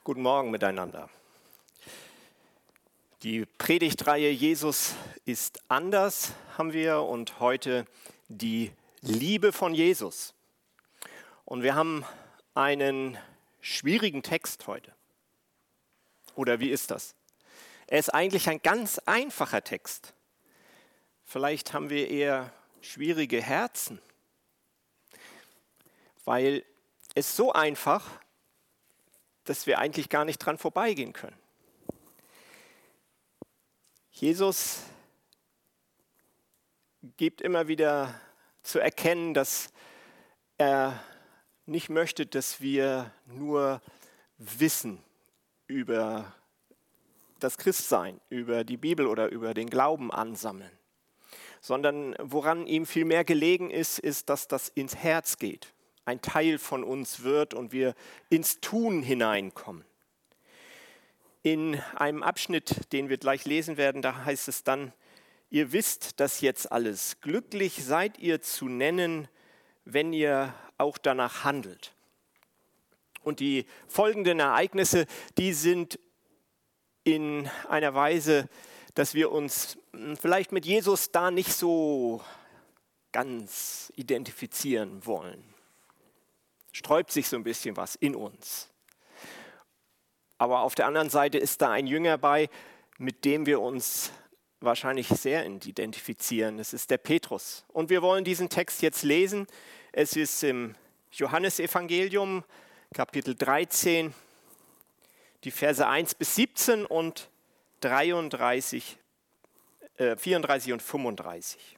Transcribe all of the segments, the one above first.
Guten Morgen miteinander. Die Predigtreihe Jesus ist anders haben wir und heute die Liebe von Jesus. Und wir haben einen schwierigen Text heute. Oder wie ist das? Er ist eigentlich ein ganz einfacher Text. Vielleicht haben wir eher schwierige Herzen, weil es so einfach, dass wir eigentlich gar nicht dran vorbeigehen können. Jesus gibt immer wieder zu erkennen, dass er nicht möchte, dass wir nur wissen über das Christsein, über die Bibel oder über den Glauben ansammeln, sondern woran ihm viel mehr gelegen ist, dass das ins Herz geht, ein Teil von uns wird und wir ins Tun hineinkommen. In einem Abschnitt, den wir gleich lesen werden, da heißt es dann: Ihr wisst das jetzt alles. Glücklich seid ihr zu nennen, wenn ihr auch danach handelt. Und die folgenden Ereignisse, die sind in einer Weise, dass wir uns vielleicht mit Jesus da nicht so ganz identifizieren wollen. Sträubt sich so ein bisschen was in uns. Aber auf der anderen Seite ist da ein Jünger bei, mit dem wir uns wahrscheinlich sehr identifizieren. Das ist der Petrus. Und wir wollen diesen Text jetzt lesen. Es ist im Johannesevangelium, Kapitel 13, die Verse 1 bis 17 und 34 und 35.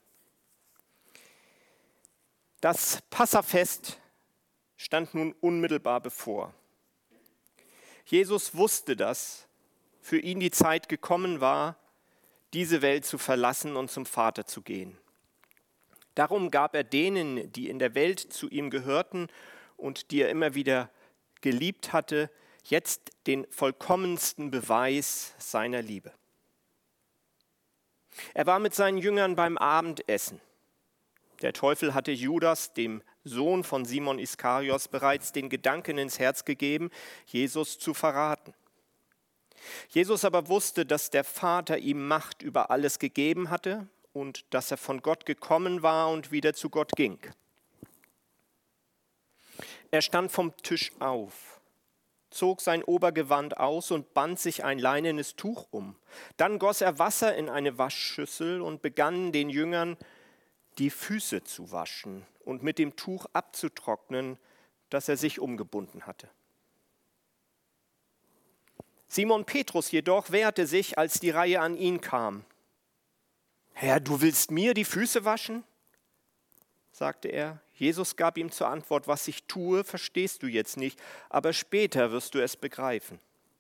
Das Passafest stand nun unmittelbar bevor. Jesus wusste, dass für ihn die Zeit gekommen war, diese Welt zu verlassen und zum Vater zu gehen. Darum gab er denen, die in der Welt zu ihm gehörten und die er immer wieder geliebt hatte, jetzt den vollkommensten Beweis seiner Liebe. Er war mit seinen Jüngern beim Abendessen. Der Teufel hatte Judas, dem Sohn von Simon Iskariot, bereits den Gedanken ins Herz gegeben, Jesus zu verraten. Jesus aber wusste, dass der Vater ihm Macht über alles gegeben hatte und dass er von Gott gekommen war und wieder zu Gott ging. Er stand vom Tisch auf, zog sein Obergewand aus und band sich ein leinenes Tuch um. Dann goss er Wasser in eine Waschschüssel und begann den Jüngern die Füße zu waschen und mit dem Tuch abzutrocknen, das er sich umgebunden hatte. Simon Petrus jedoch wehrte sich, als die Reihe an ihn kam. »Herr, du willst mir die Füße waschen?« sagte er. Jesus gab ihm zur Antwort: »Was ich tue, verstehst du jetzt nicht, aber später wirst du es begreifen.«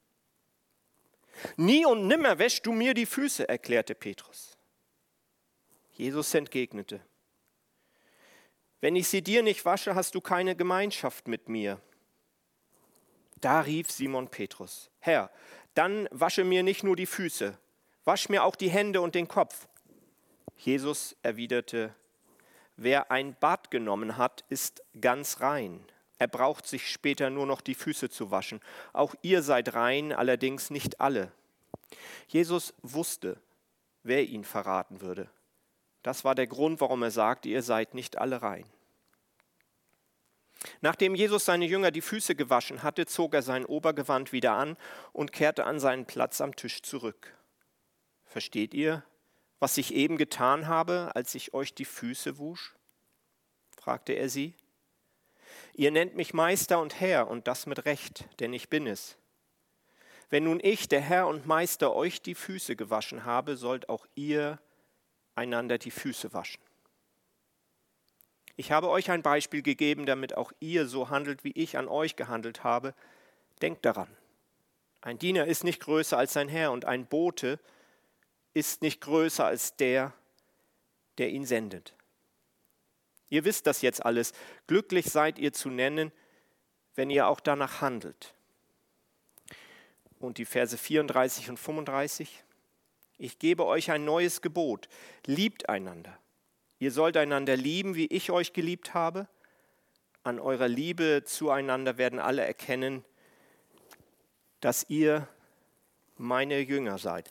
»Nie und nimmer wäschst du mir die Füße«, erklärte Petrus. Jesus entgegnete: »Wenn ich sie dir nicht wasche, hast du keine Gemeinschaft mit mir.« Da rief Simon Petrus: »Herr, dann wasche mir nicht nur die Füße, wasch mir auch die Hände und den Kopf.« Jesus erwiderte: »Wer ein Bad genommen hat, ist ganz rein. Er braucht sich später nur noch die Füße zu waschen. Auch ihr seid rein, allerdings nicht alle.« Jesus wusste, wer ihn verraten würde. Das war der Grund, warum er sagte, ihr seid nicht alle rein. Nachdem Jesus seine Jünger die Füße gewaschen hatte, zog er sein Obergewand wieder an und kehrte an seinen Platz am Tisch zurück. »Versteht ihr, was ich eben getan habe, als ich euch die Füße wusch?« fragte er sie. »Ihr nennt mich Meister und Herr, und das mit Recht, denn ich bin es. Wenn nun ich, der Herr und Meister, euch die Füße gewaschen habe, sollt auch ihr einander die Füße waschen. Ich habe euch ein Beispiel gegeben, damit auch ihr so handelt, wie ich an euch gehandelt habe. Denkt daran, ein Diener ist nicht größer als sein Herr und ein Bote ist nicht größer als der ihn sendet. Ihr wisst das jetzt alles. Glücklich seid ihr zu nennen, wenn ihr auch danach handelt.« Und die Verse 34 und 35. »Ich gebe euch ein neues Gebot. Liebt einander. Ihr sollt einander lieben, wie ich euch geliebt habe. An eurer Liebe zueinander werden alle erkennen, dass ihr meine Jünger seid.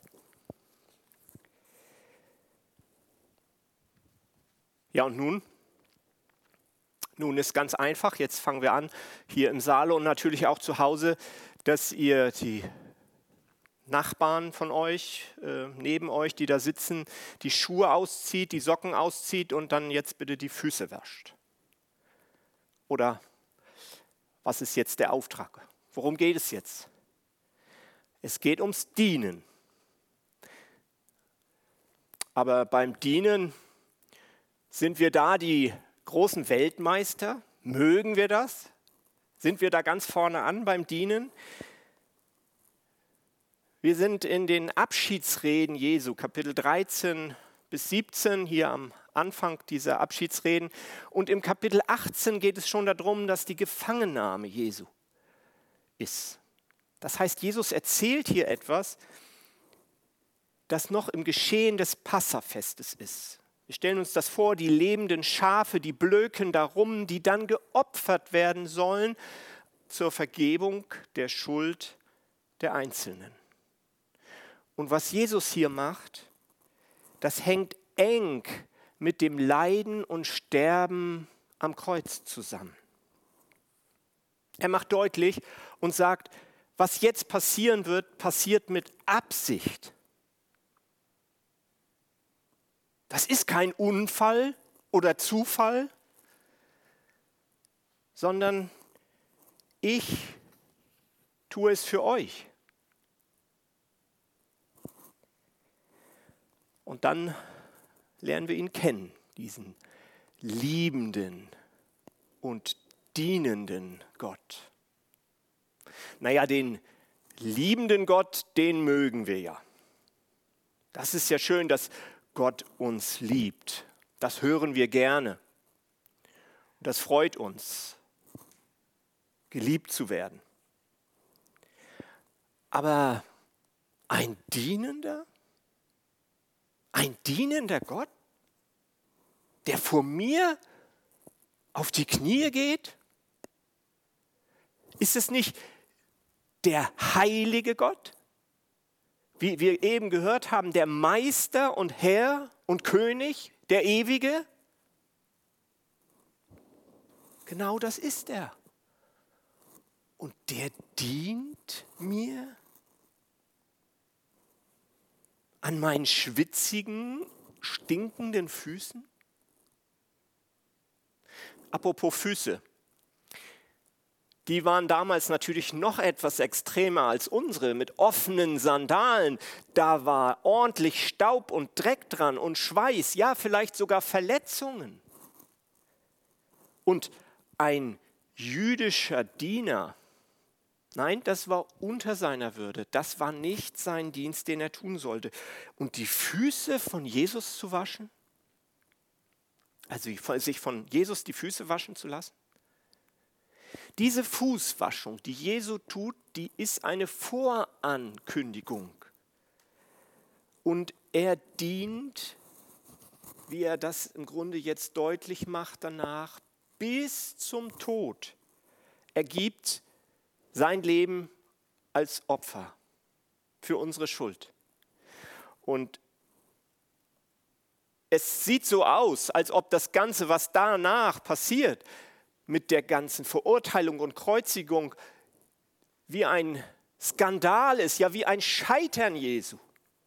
Ja, und nun? Nun ist ganz einfach, jetzt fangen wir an, hier im Saal und natürlich auch zu Hause, dass ihr die Nachbarn von euch, neben euch, die da sitzen, die Schuhe auszieht, die Socken auszieht und dann jetzt bitte die Füße wascht. Oder was ist jetzt der Auftrag? Worum geht es jetzt? Es geht ums Dienen. Aber beim Dienen sind wir da die großen Weltmeister? Mögen wir das? Sind wir da ganz vorne an beim Dienen? Wir sind in den Abschiedsreden Jesu, Kapitel 13 bis 17, hier am Anfang dieser Abschiedsreden. Und im Kapitel 18 geht es schon darum, dass die Gefangennahme Jesu ist. Das heißt, Jesus erzählt hier etwas, das noch im Geschehen des Passafestes ist. Wir stellen uns das vor, die lebenden Schafe, die blöken darum, die dann geopfert werden sollen zur Vergebung der Schuld der Einzelnen. Und was Jesus hier macht, das hängt eng mit dem Leiden und Sterben am Kreuz zusammen. Er macht deutlich und sagt, was jetzt passieren wird, passiert mit Absicht. Das ist kein Unfall oder Zufall, sondern ich tue es für euch. Und dann lernen wir ihn kennen, diesen liebenden und dienenden Gott. Naja, den liebenden Gott, den mögen wir ja. Das ist ja schön, dass Gott uns liebt. Das hören wir gerne. Das freut uns, geliebt zu werden. Aber ein dienender Gott, der vor mir auf die Knie geht? Ist es nicht der heilige Gott? Wie wir eben gehört haben, der Meister und Herr und König, der Ewige? Genau das ist er. Und der dient mir an meinen schwitzigen, stinkenden Füßen? Apropos Füße. Die waren damals natürlich noch etwas extremer als unsere, mit offenen Sandalen. Da war ordentlich Staub und Dreck dran und Schweiß, ja, vielleicht sogar Verletzungen. Und ein jüdischer Diener, nein, das war unter seiner Würde. Das war nicht sein Dienst, den er tun sollte. Und die Füße von Jesus zu waschen? Also sich von Jesus die Füße waschen zu lassen? Diese Fußwaschung, die Jesu tut, die ist eine Vorankündigung. Und er dient, wie er das im Grunde jetzt deutlich macht danach, bis zum Tod. Er gibt sein Leben als Opfer für unsere Schuld. Und es sieht so aus, als ob das Ganze, was danach passiert, mit der ganzen Verurteilung und Kreuzigung, wie ein Skandal ist, ja wie ein Scheitern Jesu.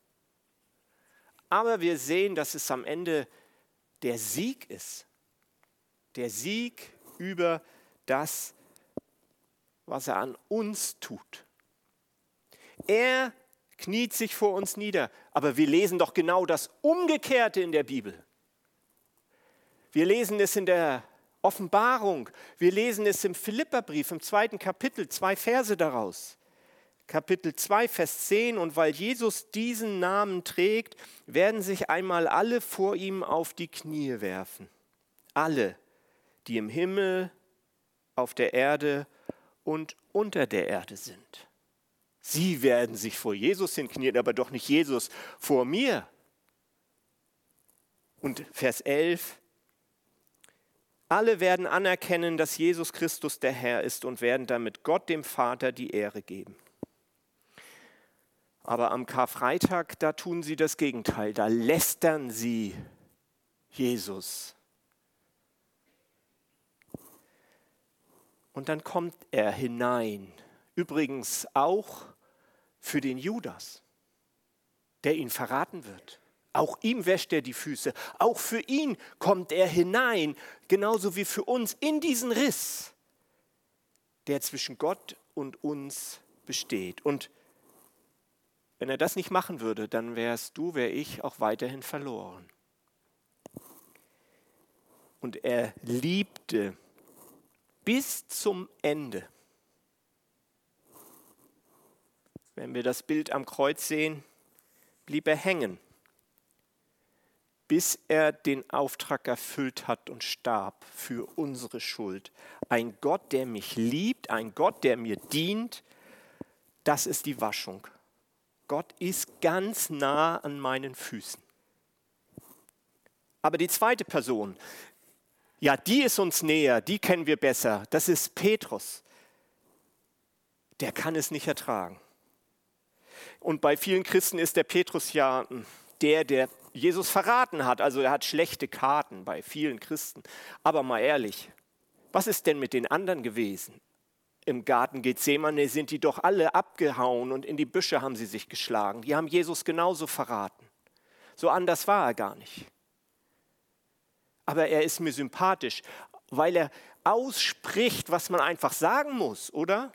Aber wir sehen, dass es am Ende der Sieg ist. Der Sieg über das, was er an uns tut. Er kniet sich vor uns nieder, aber wir lesen doch genau das Umgekehrte in der Bibel. Wir lesen es in der Offenbarung, wir lesen es im Philipperbrief, im 2. Kapitel, 2 Verse daraus. Kapitel 2, Vers 10, und weil Jesus diesen Namen trägt, werden sich einmal alle vor ihm auf die Knie werfen. Alle, die im Himmel, auf der Erde und unter der Erde sind. Sie werden sich vor Jesus hinknien, aber doch nicht Jesus vor mir. Und Vers 11, alle werden anerkennen, dass Jesus Christus der Herr ist und werden damit Gott, dem Vater, die Ehre geben. Aber am Karfreitag, da tun sie das Gegenteil. Da lästern sie Jesus. Und dann kommt er hinein. Übrigens auch für den Judas, der ihn verraten wird. Auch ihm wäscht er die Füße. Auch für ihn kommt er hinein, genauso wie für uns, in diesen Riss, der zwischen Gott und uns besteht. Und wenn er das nicht machen würde, dann wärst du, wär ich auch weiterhin verloren. Und er liebte bis zum Ende. Wenn wir das Bild am Kreuz sehen, blieb er hängen, bis er den Auftrag erfüllt hat und starb für unsere Schuld. Ein Gott, der mich liebt, ein Gott, der mir dient, das ist die Waschung. Gott ist ganz nah an meinen Füßen. Aber die zweite Person, ja, die ist uns näher, die kennen wir besser. Das ist Petrus. Der kann es nicht ertragen. Und bei vielen Christen ist der Petrus ja der Jesus verraten hat. Also er hat schlechte Karten bei vielen Christen. Aber mal ehrlich, was ist denn mit den anderen gewesen? Im Garten Gethsemane sind die doch alle abgehauen und in die Büsche haben sie sich geschlagen. Die haben Jesus genauso verraten. So anders war er gar nicht. Aber er ist mir sympathisch, weil er ausspricht, was man einfach sagen muss, oder?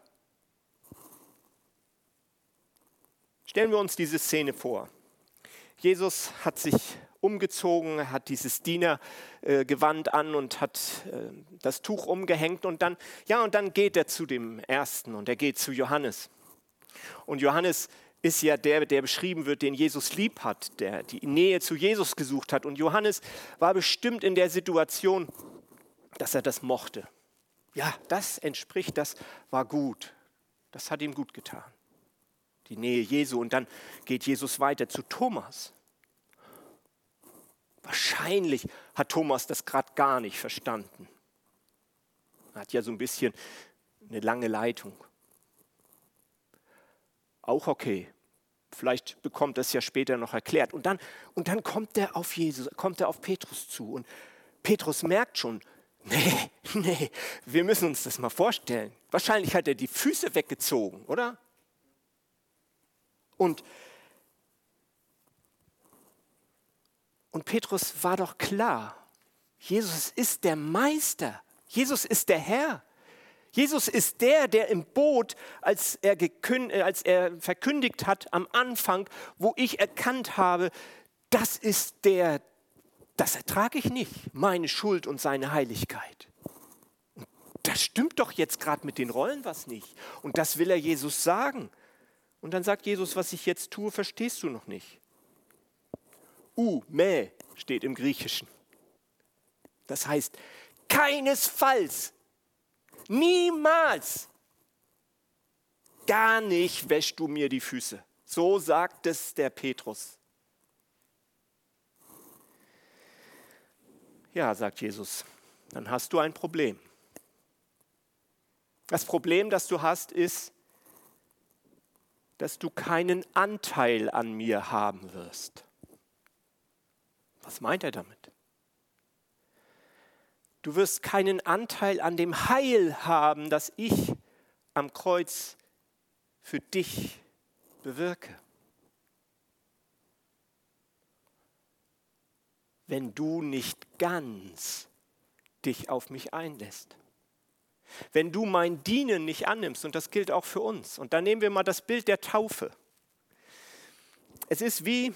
Stellen wir uns diese Szene vor. Jesus hat sich umgezogen, hat dieses Dienergewand an und hat das Tuch umgehängt und dann geht er zu dem Ersten und er geht zu Johannes. Und Johannes ist ja der beschrieben wird, den Jesus lieb hat, der die Nähe zu Jesus gesucht hat. Und Johannes war bestimmt in der Situation, dass er das mochte. Ja, das war gut. Das hat ihm gut getan. Die Nähe Jesu. Und dann geht Jesus weiter zu Thomas. Wahrscheinlich hat Thomas das gerade gar nicht verstanden. Er hat ja so ein bisschen eine lange Leitung. Auch okay. Vielleicht bekommt er es ja später noch erklärt. Und dann kommt er auf Petrus zu. Und Petrus merkt schon, nee, wir müssen uns das mal vorstellen. Wahrscheinlich hat er die Füße weggezogen, oder? Und Petrus war doch klar, Jesus ist der Meister, Jesus ist der Herr. Jesus ist der im Boot, als er verkündigt hat am Anfang, wo ich erkannt habe, das ertrage ich nicht, meine Schuld und seine Heiligkeit. Und das stimmt doch jetzt gerade mit den Rollen was nicht. Und das will er Jesus sagen. Und dann sagt Jesus, was ich jetzt tue, verstehst du noch nicht. Me steht im Griechischen. Das heißt, keinesfalls, niemals, gar nicht wäschst du mir die Füße. So sagt es der Petrus. Ja, sagt Jesus, dann hast du ein Problem. Das Problem, das du hast, ist, dass du keinen Anteil an mir haben wirst. Was meint er damit? Du wirst keinen Anteil an dem Heil haben, das ich am Kreuz für dich bewirke. Wenn du nicht ganz dich auf mich einlässt. Wenn du mein Dienen nicht annimmst, und das gilt auch für uns. Und dann nehmen wir mal das Bild der Taufe. Es ist wie,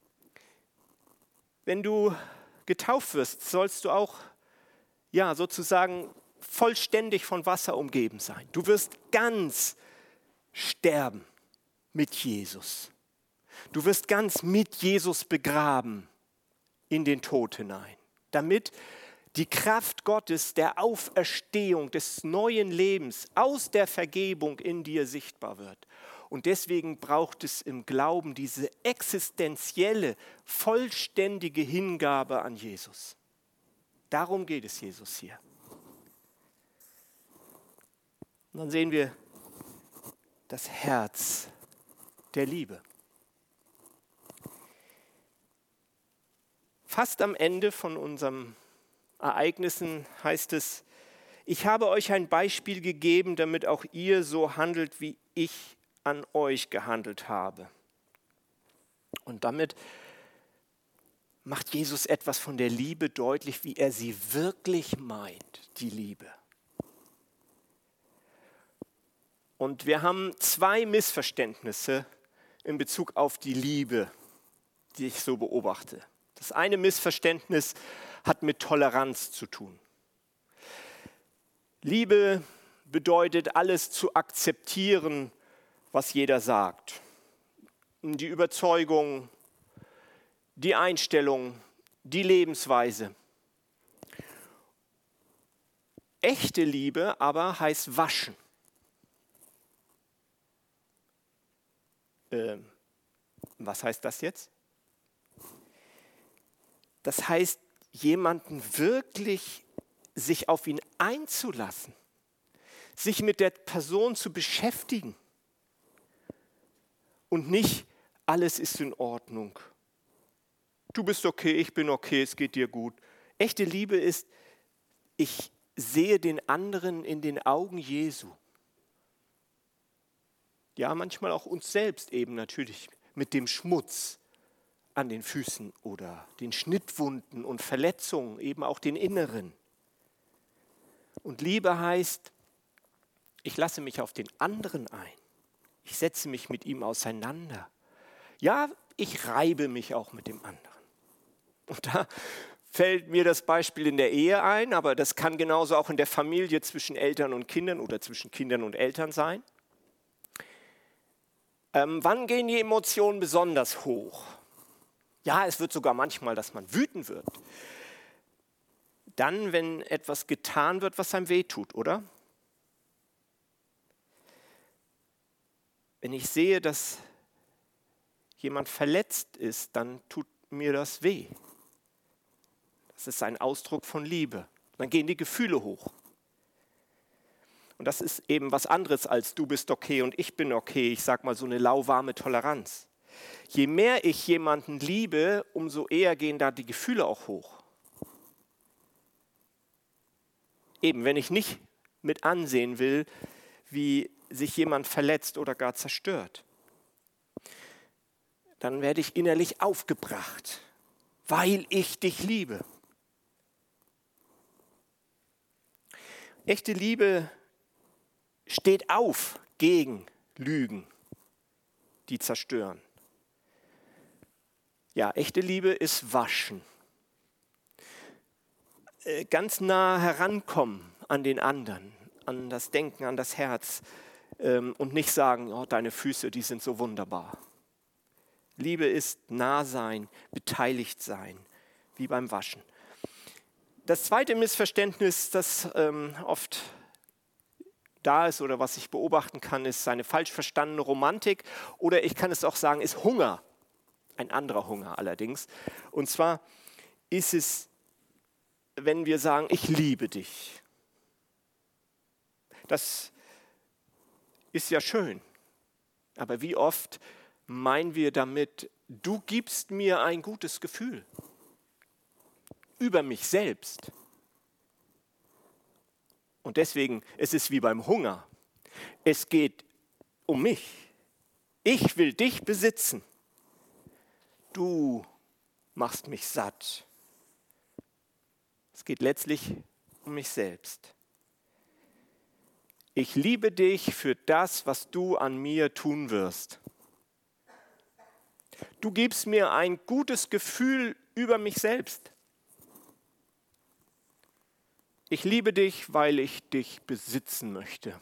wenn du getauft wirst, sollst du auch sozusagen vollständig von Wasser umgeben sein. Du wirst ganz sterben mit Jesus. Du wirst ganz mit Jesus begraben in den Tod hinein, damit die Kraft Gottes der Auferstehung, des neuen Lebens aus der Vergebung in dir sichtbar wird. Und deswegen braucht es im Glauben diese existenzielle, vollständige Hingabe an Jesus. Darum geht es Jesus hier. Und dann sehen wir das Herz der Liebe. Fast am Ende von unseren Ereignissen heißt es, ich habe euch ein Beispiel gegeben, damit auch ihr so handelt, wie ich an euch gehandelt habe. Und damit macht Jesus etwas von der Liebe deutlich, wie er sie wirklich meint, die Liebe. Und wir haben 2 Missverständnisse in Bezug auf die Liebe, die ich so beobachte. Das eine Missverständnis hat mit Toleranz zu tun. Liebe bedeutet, alles zu akzeptieren, was jeder sagt. Die Überzeugung, die Einstellung, die Lebensweise. Echte Liebe aber heißt waschen. Was heißt das jetzt? Das heißt, jemanden wirklich sich auf ihn einzulassen, sich mit der Person zu beschäftigen und nicht, alles ist in Ordnung. Du bist okay, ich bin okay, es geht dir gut. Echte Liebe ist, ich sehe den anderen in den Augen Jesu. Ja, manchmal auch uns selbst eben natürlich mit dem Schmutz an den Füßen oder den Schnittwunden und Verletzungen, eben auch den inneren. Und Liebe heißt, ich lasse mich auf den anderen ein. Ich setze mich mit ihm auseinander. Ja, ich reibe mich auch mit dem anderen. Und da fällt mir das Beispiel in der Ehe ein, aber das kann genauso auch in der Familie zwischen Eltern und Kindern oder zwischen Kindern und Eltern sein. Wann gehen die Emotionen besonders hoch? Ja, es wird sogar manchmal, dass man wütend wird. Dann, wenn etwas getan wird, was einem wehtut, oder? Wenn ich sehe, dass jemand verletzt ist, dann tut mir das weh. Das ist ein Ausdruck von Liebe. Dann gehen die Gefühle hoch. Und das ist eben was anderes als du bist okay und ich bin okay. Ich sage mal so eine lauwarme Toleranz. Je mehr ich jemanden liebe, umso eher gehen da die Gefühle auch hoch. Eben, wenn ich nicht mit ansehen will, wie sich jemand verletzt oder gar zerstört, dann werde ich innerlich aufgebracht, weil ich dich liebe. Echte Liebe steht auf gegen Lügen, die zerstören. Ja, echte Liebe ist waschen. Ganz nah herankommen an den anderen, an das Denken, an das Herz und nicht sagen, oh, deine Füße, die sind so wunderbar. Liebe ist nah sein, beteiligt sein, wie beim Waschen. Das zweite Missverständnis, das oft da ist oder was ich beobachten kann, ist eine falsch verstandene Romantik oder ich kann es auch sagen, ist Hunger. Ein anderer Hunger allerdings. Und zwar ist es, wenn wir sagen, ich liebe dich. Das ist ja schön. Aber wie oft meinen wir damit, du gibst mir ein gutes Gefühl über mich selbst. Und deswegen, es ist wie beim Hunger. Es geht um mich. Ich will dich besitzen. Du machst mich satt. Es geht letztlich um mich selbst. Ich liebe dich für das, was du an mir tun wirst. Du gibst mir ein gutes Gefühl über mich selbst. Ich liebe dich, weil ich dich besitzen möchte.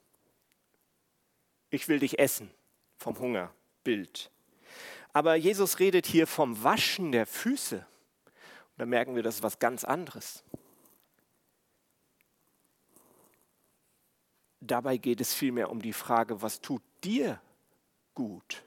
Ich will dich essen, vom Hungerbild. Aber Jesus redet hier vom Waschen der Füße. Und da merken wir, das ist was ganz anderes. Dabei geht es vielmehr um die Frage, was tut dir gut?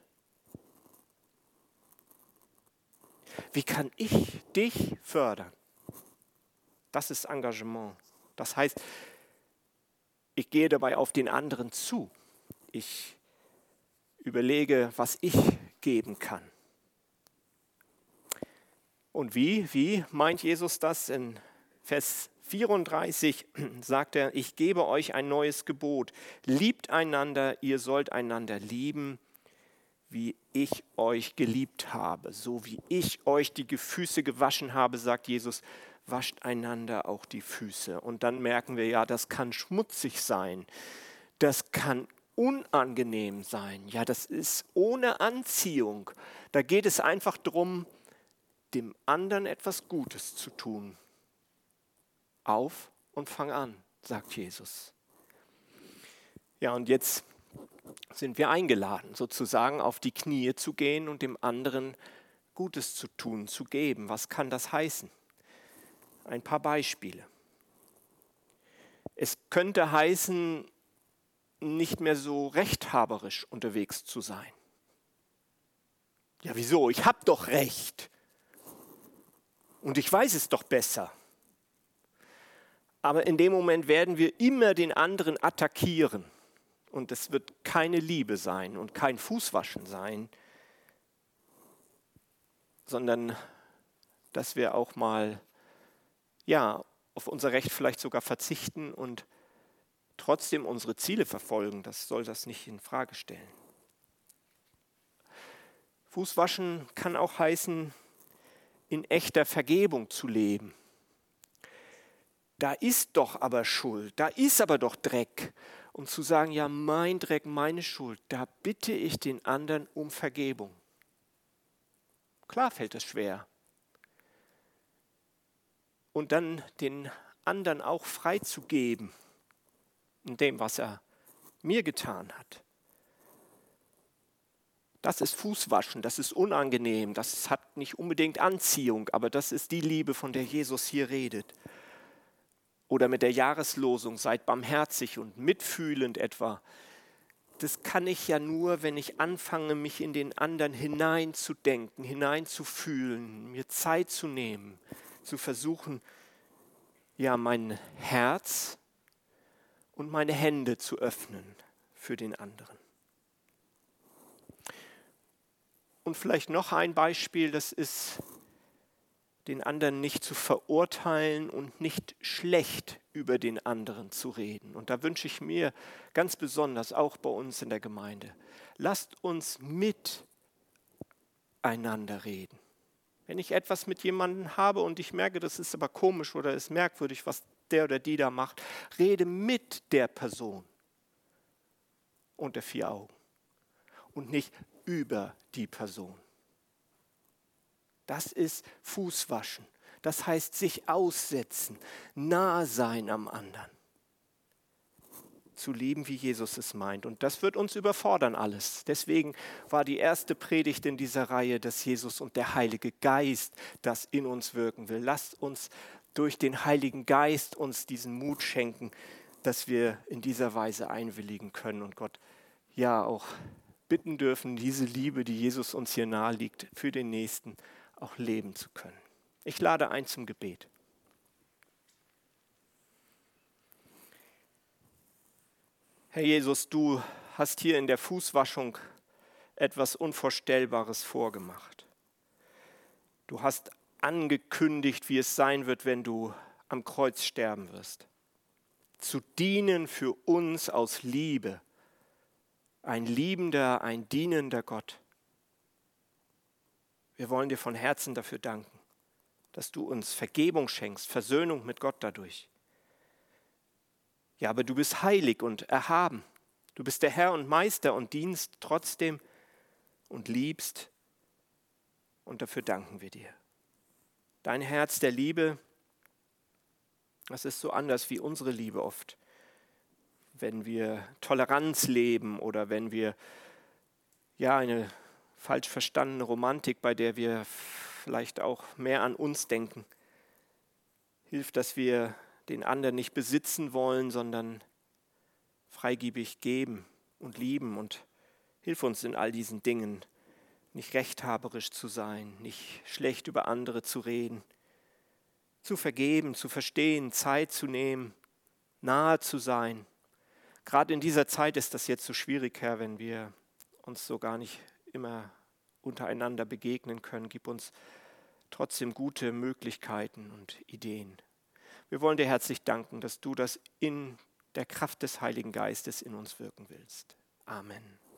Wie kann ich dich fördern? Das ist Engagement. Das heißt, ich gehe dabei auf den anderen zu. Ich überlege, was ich geben kann. Und wie meint Jesus das? In Vers 34 sagt er, ich gebe euch ein neues Gebot. Liebt einander, ihr sollt einander lieben, wie ich euch geliebt habe. So wie ich euch die Füße gewaschen habe, sagt Jesus, wascht einander auch die Füße. Und dann merken wir ja, das kann schmutzig sein. Das kann unangenehm sein. Ja, das ist ohne Anziehung. Da geht es einfach darum, dem anderen etwas Gutes zu tun. Auf und fang an, sagt Jesus. Ja, und jetzt sind wir eingeladen, sozusagen auf die Knie zu gehen und dem anderen Gutes zu tun, zu geben. Was kann das heißen? Ein paar Beispiele. Es könnte heißen, nicht mehr so rechthaberisch unterwegs zu sein. Ja, wieso? Ich habe doch Recht. Und ich weiß es doch besser. Aber in dem Moment werden wir immer den anderen attackieren. Und es wird keine Liebe sein und kein Fußwaschen sein, sondern dass wir auch mal auf unser Recht vielleicht sogar verzichten und trotzdem unsere Ziele verfolgen. Das soll das nicht in Frage stellen. Fußwaschen kann auch heißen, in echter Vergebung zu leben. Da ist doch aber Schuld, da ist aber doch Dreck. Und zu sagen, ja, mein Dreck, meine Schuld, da bitte ich den anderen um Vergebung. Klar fällt es schwer. Und dann den anderen auch freizugeben in dem, was er mir getan hat. Das ist Fußwaschen, das ist unangenehm, das hat nicht unbedingt Anziehung, aber das ist die Liebe, von der Jesus hier redet. Oder mit der Jahreslosung, seid barmherzig und mitfühlend etwa. Das kann ich ja nur, wenn ich anfange, mich in den anderen hineinzudenken, hineinzufühlen, mir Zeit zu nehmen, zu versuchen, ja, mein Herz und meine Hände zu öffnen für den anderen. Und vielleicht noch ein Beispiel, das ist, den anderen nicht zu verurteilen und nicht schlecht über den anderen zu reden. Und da wünsche ich mir ganz besonders, auch bei uns in der Gemeinde, lasst uns miteinander reden. Wenn ich etwas mit jemandem habe und ich merke, das ist aber komisch oder ist merkwürdig, was der oder die da macht, rede mit der Person unter 4 Augen und nicht über die Person. Das ist Fußwaschen. Das heißt sich aussetzen, nah sein am anderen. Zu lieben, wie Jesus es meint. Und das wird uns überfordern alles. Deswegen war die erste Predigt in dieser Reihe, dass Jesus und der Heilige Geist das in uns wirken will. Lasst uns durch den Heiligen Geist uns diesen Mut schenken, dass wir in dieser Weise einwilligen können und Gott ja auch bitten dürfen, diese Liebe, die Jesus uns hier naheliegt, für den Nächsten auch leben zu können. Ich lade ein zum Gebet. Herr Jesus, du hast hier in der Fußwaschung etwas Unvorstellbares vorgemacht. Du hast angekündigt, wie es sein wird, wenn du am Kreuz sterben wirst. Zu dienen für uns aus Liebe. Ein liebender, ein dienender Gott. Wir wollen dir von Herzen dafür danken, dass du uns Vergebung schenkst, Versöhnung mit Gott dadurch. Ja, aber du bist heilig und erhaben. Du bist der Herr und Meister und dienst trotzdem und liebst. Und dafür danken wir dir. Dein Herz der Liebe, das ist so anders wie unsere Liebe oft. Wenn wir Toleranz leben oder wenn wir eine falsch verstandene Romantik, bei der wir vielleicht auch mehr an uns denken, hilft, dass wir den anderen nicht besitzen wollen, sondern freigebig geben und lieben und hilf uns in all diesen Dingen, nicht rechthaberisch zu sein, nicht schlecht über andere zu reden, zu vergeben, zu verstehen, Zeit zu nehmen, nahe zu sein. Gerade in dieser Zeit ist das jetzt so schwierig, Herr, wenn wir uns so gar nicht immer untereinander begegnen können. Gib uns trotzdem gute Möglichkeiten und Ideen. Wir wollen dir herzlich danken, dass du das in der Kraft des Heiligen Geistes in uns wirken willst. Amen.